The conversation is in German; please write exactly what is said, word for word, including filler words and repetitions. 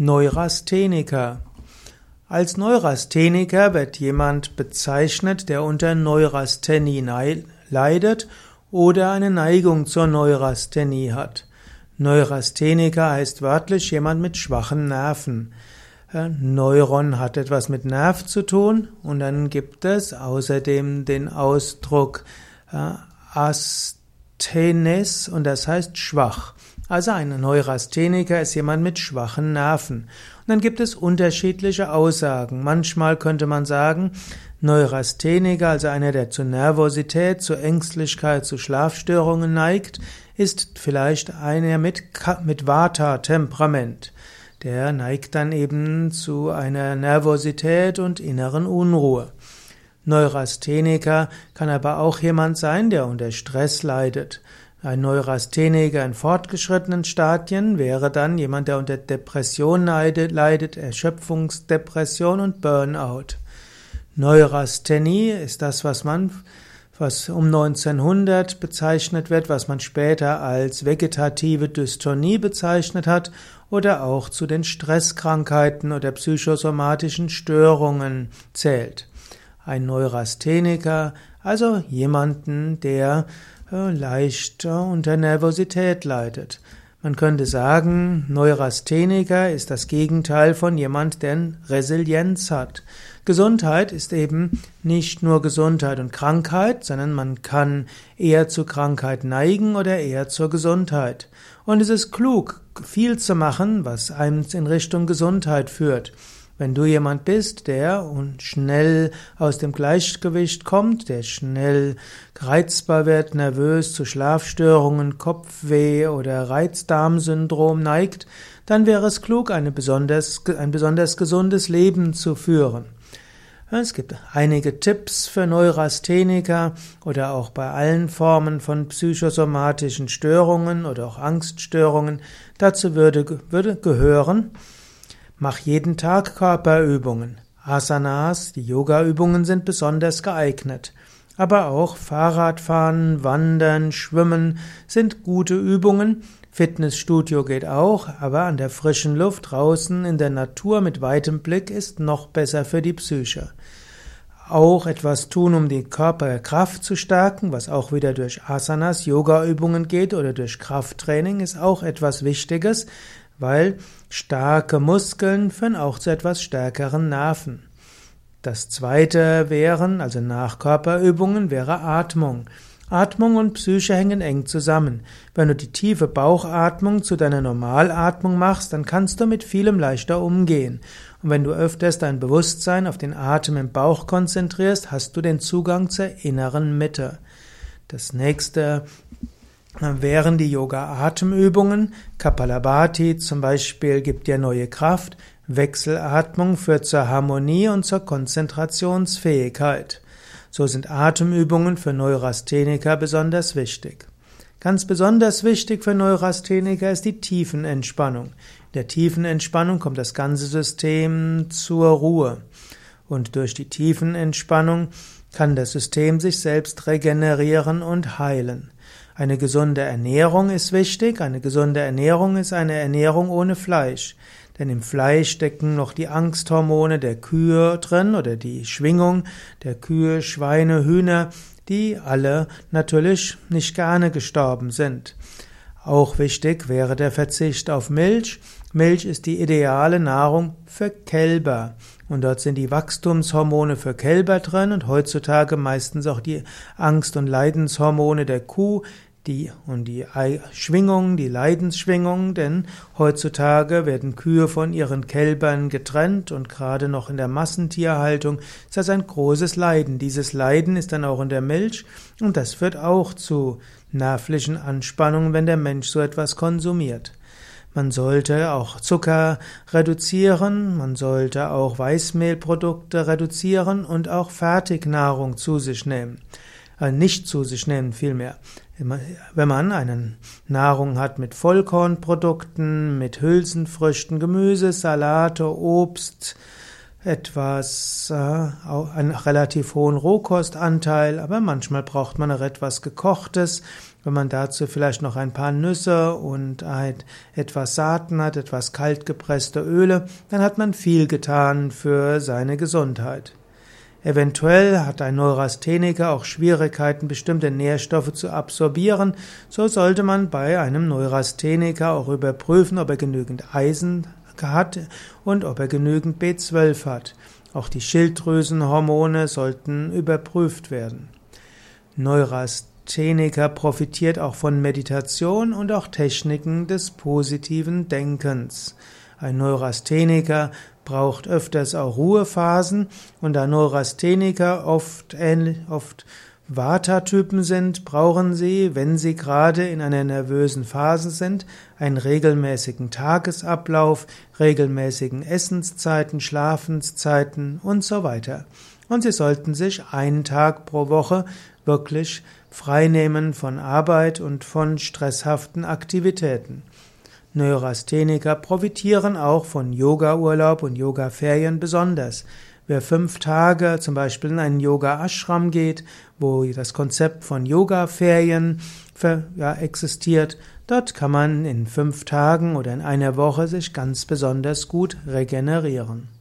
Neurastheniker. Als Neurastheniker wird jemand bezeichnet, der unter Neurasthenie leidet oder eine Neigung zur Neurasthenie hat. Neurastheniker heißt wörtlich jemand mit schwachen Nerven. Neuron hat etwas mit Nerv zu tun und dann gibt es außerdem den Ausdruck äh, Asthenes und das heißt schwach. Also ein Neurastheniker ist jemand mit schwachen Nerven. Und dann gibt es unterschiedliche Aussagen. Manchmal könnte man sagen, Neurastheniker, also einer, der zu Nervosität, zu Ängstlichkeit, zu Schlafstörungen neigt, ist vielleicht einer mit, mit Vata-Temperament. Der neigt dann eben zu einer Nervosität und inneren Unruhe. Neurastheniker kann aber auch jemand sein, der unter Stress leidet. Ein Neurastheniker in fortgeschrittenen Stadien wäre dann jemand, der unter Depression leidet, Erschöpfungsdepression und Burnout. Neurasthenie ist das, was man, was um neunzehnhundert bezeichnet wird, was man später als vegetative Dystonie bezeichnet hat oder auch zu den Stresskrankheiten oder psychosomatischen Störungen zählt. Ein Neurastheniker, also jemanden, der leicht unter Nervosität leidet. Man könnte sagen, Neurastheniker ist das Gegenteil von jemand, der Resilienz hat. Gesundheit ist eben nicht nur Gesundheit und Krankheit, sondern man kann eher zu Krankheit neigen oder eher zur Gesundheit. Und es ist klug, viel zu machen, was einem in Richtung Gesundheit führt. Wenn du jemand bist, der schnell aus dem Gleichgewicht kommt, der schnell reizbar wird, nervös, zu Schlafstörungen, Kopfweh oder Reizdarmsyndrom neigt, dann wäre es klug, eine besonders, ein besonders gesundes Leben zu führen. Es gibt einige Tipps für Neurastheniker oder auch bei allen Formen von psychosomatischen Störungen oder auch Angststörungen. Dazu würde, würde gehören: Mach jeden Tag Körperübungen. Asanas, die Yoga-Übungen sind besonders geeignet. Aber auch Fahrradfahren, Wandern, Schwimmen sind gute Übungen. Fitnessstudio geht auch, aber an der frischen Luft draußen in der Natur mit weitem Blick ist noch besser für die Psyche. Auch etwas tun, um die Körperkraft zu stärken, was auch wieder durch Asanas, Yoga-Übungen geht oder durch Krafttraining, ist auch etwas Wichtiges, weil starke Muskeln führen auch zu etwas stärkeren Nerven. Das zweite wären, also nach Körperübungen, wäre Atmung. Atmung und Psyche hängen eng zusammen. Wenn du die tiefe Bauchatmung zu deiner Normalatmung machst, dann kannst du mit vielem leichter umgehen. Und wenn du öfters dein Bewusstsein auf den Atem im Bauch konzentrierst, hast du den Zugang zur inneren Mitte. Das nächste wären die Yoga-Atemübungen. Kapalabhati zum Beispiel gibt dir neue Kraft. Wechselatmung führt zur Harmonie und zur Konzentrationsfähigkeit. So sind Atemübungen für Neurastheniker besonders wichtig. Ganz besonders wichtig für Neurastheniker ist die Tiefenentspannung. In der Tiefenentspannung kommt das ganze System zur Ruhe. Und durch die Tiefenentspannung kann das System sich selbst regenerieren und heilen. Eine gesunde Ernährung ist wichtig. Eine gesunde Ernährung ist eine Ernährung ohne Fleisch. Denn im Fleisch stecken noch die Angsthormone der Kühe drin oder die Schwingung der Kühe, Schweine, Hühner, die alle natürlich nicht gerne gestorben sind. Auch wichtig wäre der Verzicht auf Milch. Milch ist die ideale Nahrung für Kälber. Und dort sind die Wachstumshormone für Kälber drin und heutzutage meistens auch die Angst- und Leidenshormone der Kuh, die und die Schwingung, die Leidensschwingung, denn heutzutage werden Kühe von ihren Kälbern getrennt und gerade noch in der Massentierhaltung ist das ein großes Leiden. Dieses Leiden ist dann auch in der Milch und das führt auch zu nervlichen Anspannungen, wenn der Mensch so etwas konsumiert. Man sollte auch Zucker reduzieren, man sollte auch Weißmehlprodukte reduzieren und auch Fertignahrung zu sich nehmen. Äh, nicht zu sich nehmen, vielmehr. Wenn man eine Nahrung hat mit Vollkornprodukten, mit Hülsenfrüchten, Gemüse, Salate, Obst, etwas, äh, einen relativ hohen Rohkostanteil, aber manchmal braucht man auch etwas Gekochtes Wenn man dazu vielleicht noch ein paar Nüsse und etwas Saaten hat, etwas kaltgepresste Öle, dann hat man viel getan für seine Gesundheit. Eventuell hat ein Neurastheniker auch Schwierigkeiten, bestimmte Nährstoffe zu absorbieren. So sollte man bei einem Neurastheniker auch überprüfen, ob er genügend Eisen hat und ob er genügend B zwölf hat. Auch die Schilddrüsenhormone sollten überprüft werden. Neurastheniker profitiert auch von Meditation und auch Techniken des positiven Denkens. Ein Neurastheniker braucht öfters auch Ruhephasen, und da Neurastheniker oft ähnlich, oft Vata-Typen sind, brauchen sie, wenn sie gerade in einer nervösen Phase sind, einen regelmäßigen Tagesablauf, regelmäßigen Essenszeiten, Schlafenszeiten und so weiter. Und sie sollten sich einen Tag pro Woche wirklich freinehmen von Arbeit und von stresshaften Aktivitäten. Neurastheniker profitieren auch von Yoga-Urlaub und Yoga-Ferien besonders. Wer fünf Tage zum Beispiel in einen Yoga-Ashram geht, wo das Konzept von Yoga-Ferien ja, existiert, dort kann man in fünf Tagen oder in einer Woche sich ganz besonders gut regenerieren.